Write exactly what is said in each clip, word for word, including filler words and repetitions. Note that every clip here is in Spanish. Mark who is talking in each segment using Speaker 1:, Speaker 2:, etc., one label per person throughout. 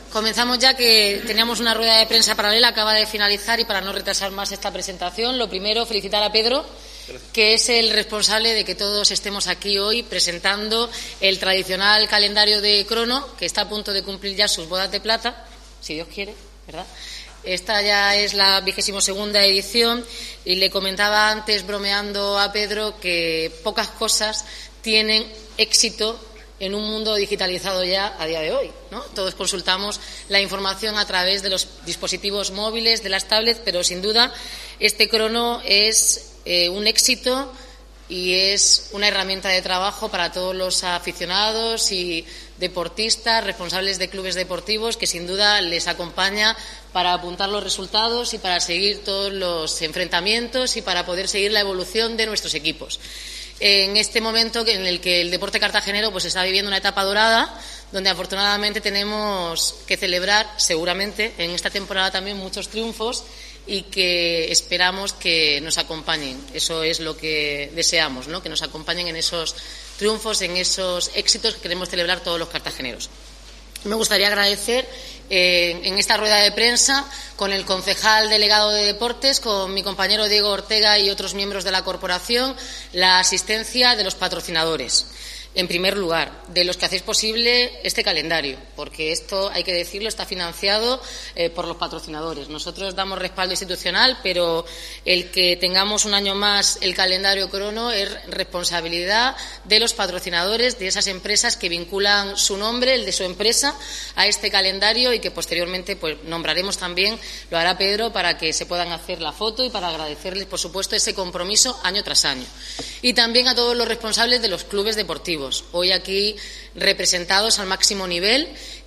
Speaker 1: comenzamos ya, que teníamos una rueda de prensa paralela, acaba de finalizar, y para no retrasar más esta presentación, lo primero, felicitar a Pedro, que es el responsable de que todos estemos aquí hoy presentando el tradicional calendario de Crono, que está a punto de cumplir ya sus bodas de plata, si Dios quiere, ¿verdad? Esta ya es la vigésimo segunda edición, y le comentaba antes, bromeando a Pedro, que pocas cosas tienen éxito en un mundo digitalizado ya a día de hoy, ¿no? Todos consultamos la información a través de los dispositivos móviles, de las tablets, pero sin duda este Crono es eh, un éxito y es una herramienta de trabajo para todos los aficionados y deportistas, responsables de clubes deportivos, que sin duda les acompaña para apuntar los resultados y para seguir todos los enfrentamientos y para poder seguir la evolución de nuestros equipos. En este momento en el que el deporte cartagenero pues está viviendo una etapa dorada, donde afortunadamente tenemos que celebrar seguramente en esta temporada también muchos triunfos y que esperamos que nos acompañen. Eso es lo que deseamos, ¿no? Que nos acompañen en esos triunfos, en esos éxitos que queremos celebrar todos los cartageneros. Me gustaría agradecer eh, en esta rueda de prensa con el concejal delegado de Deportes, con mi compañero Diego Ortega y otros miembros de la corporación, la asistencia de los patrocinadores. En primer lugar, de los que hacéis posible este calendario, porque esto, hay que decirlo, está financiado eh, por los patrocinadores. Nosotros damos respaldo institucional, pero el que tengamos un año más el calendario Crono es responsabilidad de los patrocinadores, de esas empresas que vinculan su nombre, el de su empresa, a este calendario, y que posteriormente pues nombraremos también, lo hará Pedro, para que se puedan hacer la foto y para agradecerles, por supuesto, ese compromiso año tras año. Y también a todos los responsables de los clubes deportivos, hoy aquí representados al máximo nivel,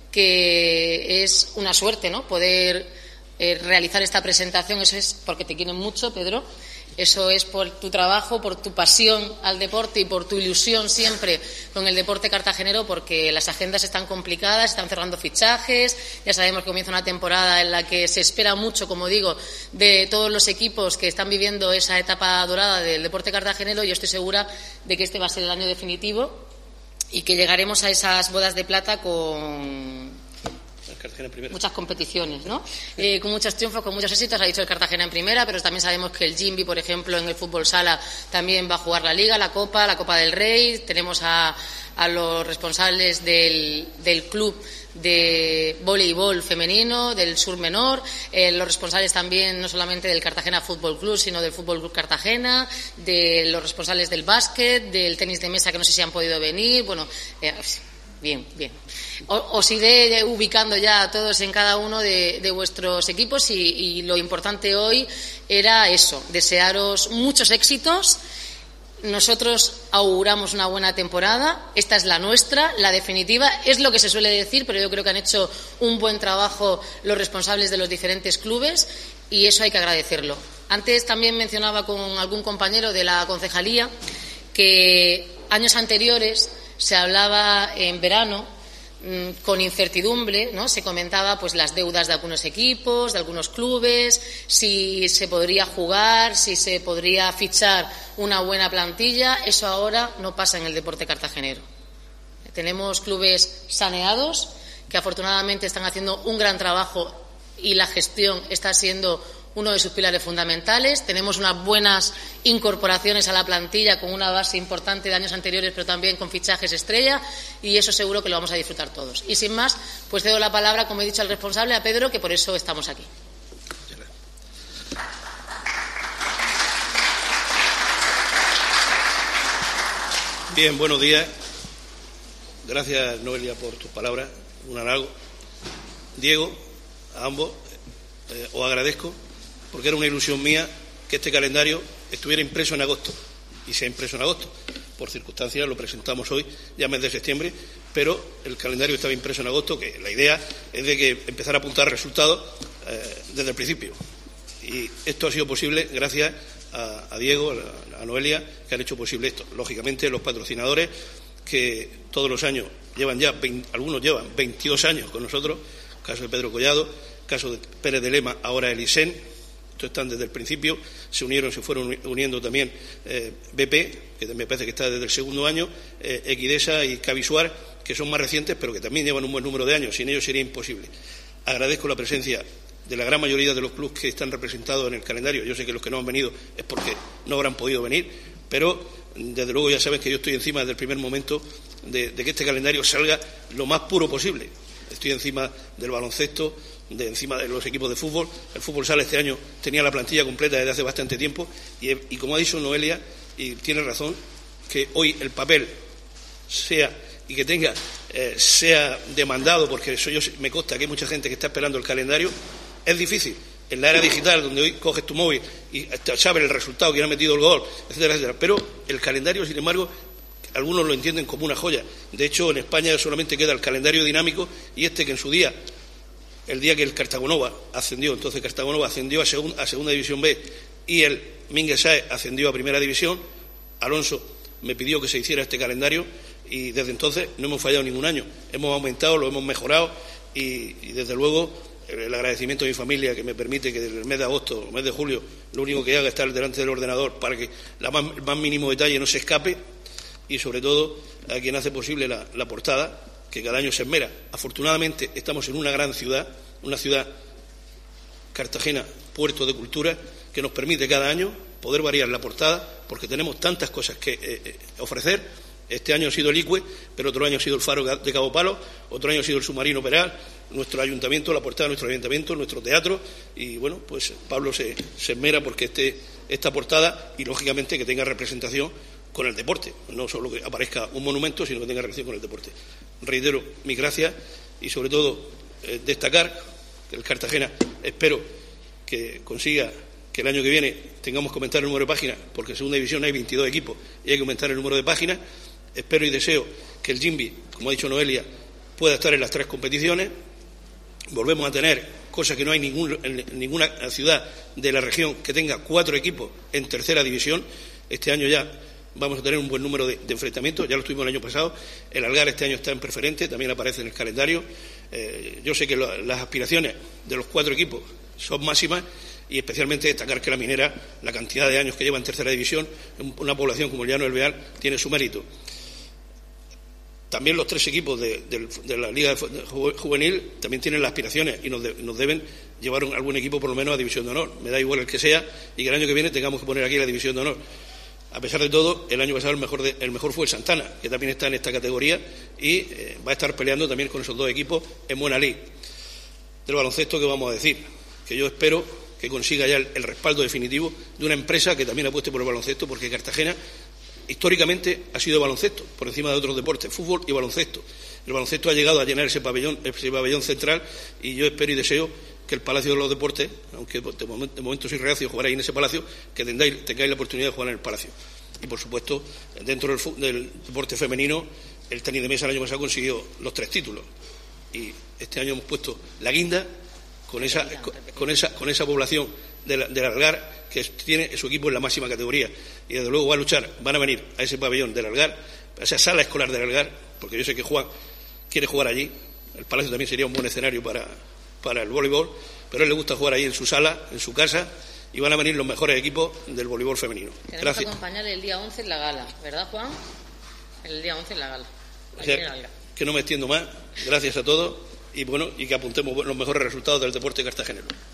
Speaker 1: que es una suerte, ¿no?, poder eh, realizar esta presentación. Eso es porque te quieren mucho, Pedro. Eso es por tu trabajo, por tu pasión al deporte y por tu ilusión siempre con el deporte cartagenero, porque las agendas están complicadas, están cerrando fichajes, ya sabemos que comienza una temporada en la que se espera mucho, como digo, de todos los equipos que están viviendo esa etapa dorada del deporte cartagenero. Yo estoy segura de que este va a ser el año definitivo y que llegaremos a esas bodas de plata con muchas competiciones, ¿no? Eh, con muchos triunfos, con muchos éxitos. Ha dicho el Cartagena en primera, pero también sabemos que el Jimby, por ejemplo, en el fútbol sala también va a jugar la Liga, la Copa, la Copa del Rey. Tenemos a, a los responsables del, del club de voleibol femenino, del Sur Menor, eh, los responsables también no solamente del Cartagena Fútbol Club, sino del Fútbol Club Cartagena, de los responsables del básquet, del tenis de mesa, que no sé si han podido venir. Bueno, eh, bien, bien. Os iré ubicando ya a todos en cada uno de, de vuestros equipos, y, y lo importante hoy era eso, desearos muchos éxitos. Nosotros auguramos una buena temporada, esta es la nuestra, la definitiva, es lo que se suele decir, pero yo creo que han hecho un buen trabajo los responsables de los diferentes clubes, y eso hay que agradecerlo. Antes también mencionaba con algún compañero de la concejalía que años anteriores se hablaba en verano con incertidumbre, ¿no? Se comentaba pues las deudas de algunos equipos, de algunos clubes, si se podría jugar, si se podría fichar una buena plantilla. Eso ahora no pasa en el deporte cartagenero. Tenemos clubes saneados que afortunadamente están haciendo un gran trabajo y la gestión está siendo uno de sus pilares fundamentales. Tenemos unas buenas incorporaciones a la plantilla con una base importante de años anteriores, pero también con fichajes estrella, y eso seguro que lo vamos a disfrutar todos. Y sin más, pues cedo la palabra, como he dicho, al responsable, a Pedro, que por eso estamos aquí.
Speaker 2: Bien, buenos días. Gracias, Noelia, por tus palabras. Un halago. Diego, a ambos eh, os agradezco, porque era una ilusión mía que este calendario estuviera impreso en agosto, y se ha impreso en agosto. Por circunstancias lo presentamos hoy, ya mes de septiembre, pero el calendario estaba impreso en agosto, que la idea es de que empezara a apuntar resultados eh, desde el principio. Y esto ha sido posible gracias a, a Diego, a, a Noelia, que han hecho posible esto. Lógicamente, los patrocinadores, que todos los años llevan ya, veinte, algunos llevan veintidós años con nosotros, caso de Pedro Collado, caso de Pérez de Lema, ahora el ISEN. Estos están desde el principio, se unieron, se fueron uniendo también eh, B P, que me parece que está desde el segundo año, eh, Equidesa y Cavisuar, que son más recientes, pero que también llevan un buen número de años. Sin ellos sería imposible. Agradezco la presencia de la gran mayoría de los clubes que están representados en el calendario. Yo sé que los que no han venido es porque no habrán podido venir, pero desde luego ya saben que yo estoy encima desde el primer momento de, de que este calendario salga lo más puro posible. Estoy encima del baloncesto, de encima de los equipos de fútbol. El fútbol sala este año tenía la plantilla completa desde hace bastante tiempo y, y como ha dicho Noelia, y tiene razón, que hoy el papel sea y que tenga eh, sea demandado, porque eso yo me consta que hay mucha gente que está esperando el calendario, es difícil. En la era digital, donde hoy coges tu móvil y sabes el resultado, quién ha metido el gol, etcétera, etcétera. Pero el calendario, sin embargo, algunos lo entienden como una joya. De hecho, en España solamente queda el calendario dinámico y este que en su día, el día que el Cartagonova ascendió, entonces Cartagonova ascendió a, segun, a Segunda División B y el Mingues Sáez ascendió a Primera División, Alonso me pidió que se hiciera este calendario y desde entonces no hemos fallado ningún año. Hemos aumentado, lo hemos mejorado y, y desde luego el agradecimiento a mi familia que me permite que desde el mes de agosto, el mes de julio, lo único que haga es estar delante del ordenador para que la más, el más mínimo detalle no se escape y sobre todo a quien hace posible la, la portada, que cada año se esmera. Afortunadamente estamos en una gran ciudad, una ciudad, Cartagena, puerto de cultura, que nos permite cada año poder variar la portada porque tenemos tantas cosas que eh, eh, ofrecer. Este año ha sido el I C U E, pero otro año ha sido el Faro de Cabo Palo, otro año ha sido el Submarino Peral, nuestro ayuntamiento, la portada de nuestro ayuntamiento, nuestro teatro, y bueno, pues Pablo se, se esmera porque esté esta portada y lógicamente que tenga representación con el deporte, no solo que aparezca un monumento, sino que tenga relación con el deporte. Reitero mis gracias y sobre todo eh, destacar que el Cartagena espero que consiga que el año que viene tengamos que aumentar el número de páginas, porque en Segunda División hay veintidós equipos y hay que aumentar el número de páginas. Espero y deseo que el Jimby, como ha dicho Noelia, pueda estar en las tres competiciones. Volvemos a tener, cosa que no hay ningún, en ninguna ciudad de la región que tenga cuatro equipos en tercera división. Este año ya vamos a tener un buen número de, de enfrentamientos, ya lo tuvimos el año pasado. El Algar este año está en preferente, también aparece en el calendario. Eh, yo sé que lo, las aspiraciones de los cuatro equipos son máximas y especialmente destacar que la Minera, la cantidad de años que lleva en tercera división, una población como el Llano del Beal, tiene su mérito. También los tres equipos de, de, de la Liga Juvenil también tienen las aspiraciones y nos, de, nos deben llevar un, algún equipo por lo menos a División de Honor. Me da igual el que sea y que el año que viene tengamos que poner aquí la División de Honor. A pesar de todo, el año pasado el mejor, de, el mejor fue el Santana, que también está en esta categoría y eh, va a estar peleando también con esos dos equipos en buena ley. Del baloncesto, ¿qué vamos a decir? Que yo espero que consiga ya el, el respaldo definitivo de una empresa que también apueste por el baloncesto, porque Cartagena históricamente ha sido baloncesto, por encima de otros deportes, fútbol y baloncesto. El baloncesto ha llegado a llenar ese pabellón, ese pabellón central y yo espero y deseo que el Palacio de los Deportes, aunque de momento, de momento soy reacio a jugar ahí en ese palacio, que tengáis, tengáis la oportunidad de jugar en el Palacio. Y por supuesto, dentro del, del deporte femenino, el tenis de mesa el año pasado consiguió los tres títulos y este año hemos puesto la guinda con esa, con, con esa, con esa población del de Algar que tiene su equipo en la máxima categoría y desde luego va a luchar, van a venir a ese pabellón del Algar, a esa sala escolar del Algar, porque yo sé que Juan quiere jugar allí. El Palacio también sería un buen escenario para, para el voleibol, pero a él le gusta jugar ahí en su sala, en su casa, y van a venir los mejores equipos del voleibol femenino.
Speaker 1: Tenemos
Speaker 2: Gracias.
Speaker 1: que acompañarle el día once en la gala, ¿verdad, Juan? El día once en la gala.
Speaker 2: O sea, que no me extiendo más. Gracias a todos y bueno, y que apuntemos los mejores resultados del deporte cartagenero.